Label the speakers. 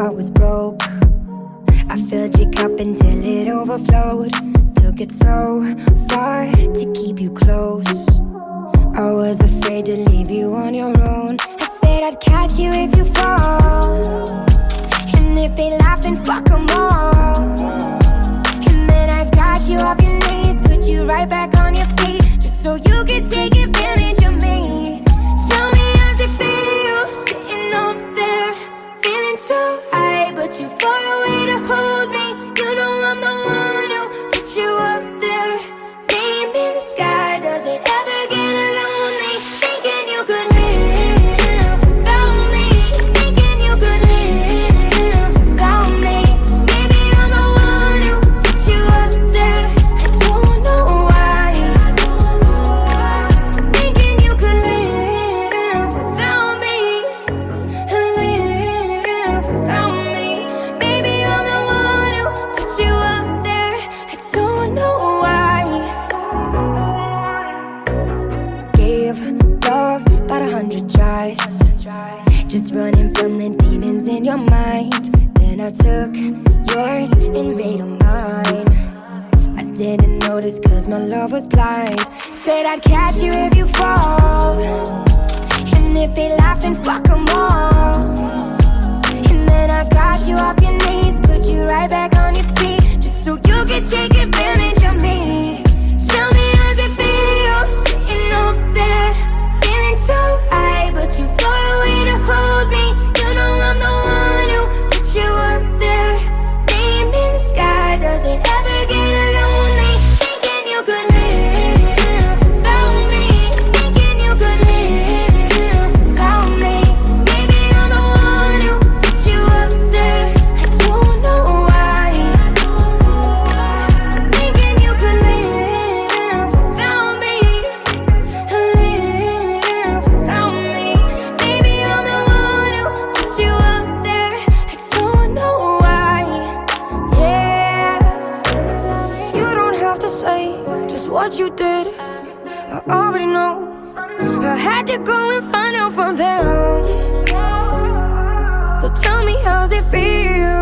Speaker 1: heart was broke. I filled your cup until it overflowed. Took it so far to keep you close. I was afraid to leave you on your own. I said I'd catch you if you fall, and if they laugh then fuck them all. And then I got you off your knees, put you right back on your feet, just so you could take advantage of me. Tell me how's it feel, sitting up there, feeling so high, but too far away to hold me. You know I'm the one who put you up there, name in the sky. Does it ever get lonely, thinking you could live without me, thinking you could live without me? Maybe I'm the one who put you up there, I don't know why, thinking you could live without me, live without me. Maybe I'm the one who put you up there, I don't know why. Gave love about 100 tries, just running from the demons in your mind. Then I took yours and made them mine. I didn't notice cause my love was blind. Said I'd catch you if you fall, and if they laugh then fuck them all. And then I got you off your knees, put you right back on your feet, just so you could take advantage of me. Tell me how's it feel, sitting up there, feeling so high, but too far away to hold me. You know I'm the one who put you up there, name in the sky. Does it ever get lonely, thinking you could live without me, thinking you could live without me? Maybe I'm the one who put you up there, I don't know why, thinking you could live without me, live without me. Maybe I'm the one who put you up there, I don't know why. Yeah, you don't have to say just what you did, I already know. I had to go and find out from them. So tell me how's it feel,